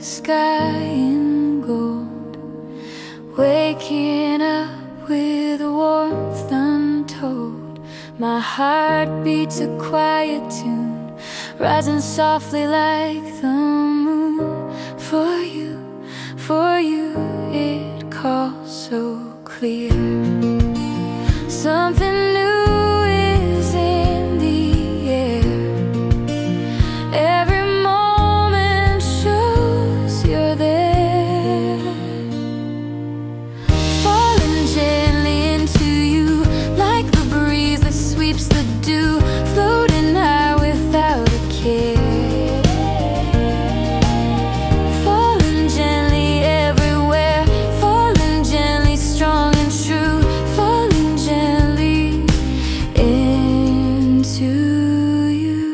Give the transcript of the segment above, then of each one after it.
sky in gold, waking up with warmth untold. My heart beats a quiet tune, rising softly like the moon. For you it calls so clear. Something new is in the air. Every moment shows you're there. Falling gently into you like the breeze that sweeps the dew, floating high without a care. Falling gently everywhere, falling gently strong and true, falling gently into you.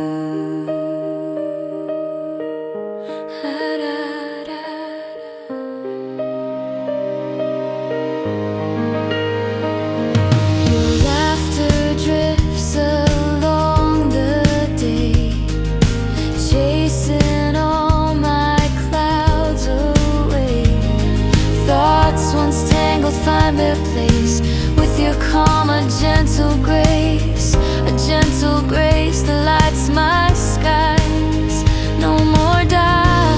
Your laughter drifts along the day, chasing all my clouds away. Thoughts once tangled find their place with your calm, a gentle grace, that lights my skies. No more doubt,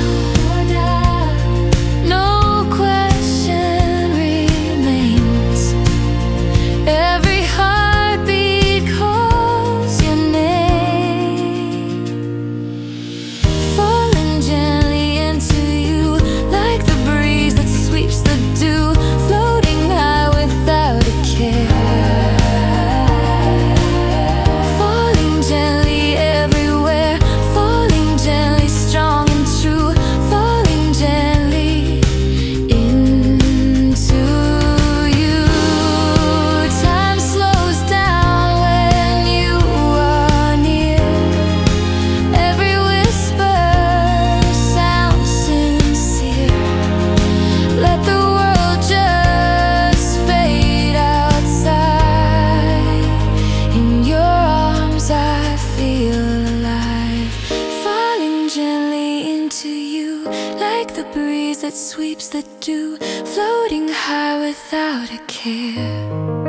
no question remains. Every heartbeat calls your name. Falling gently into you like the breeze that sweeps the dew, floating high without a care. Falling gently everywhere, falling gently strong and true, falling gently into you. Time slows down when you are near. Every whisper sounds sincere. Let the world just fade outside. In your arms I feel alive. Falling gently into you like the breeze that sweeps the dew, floating high without a care.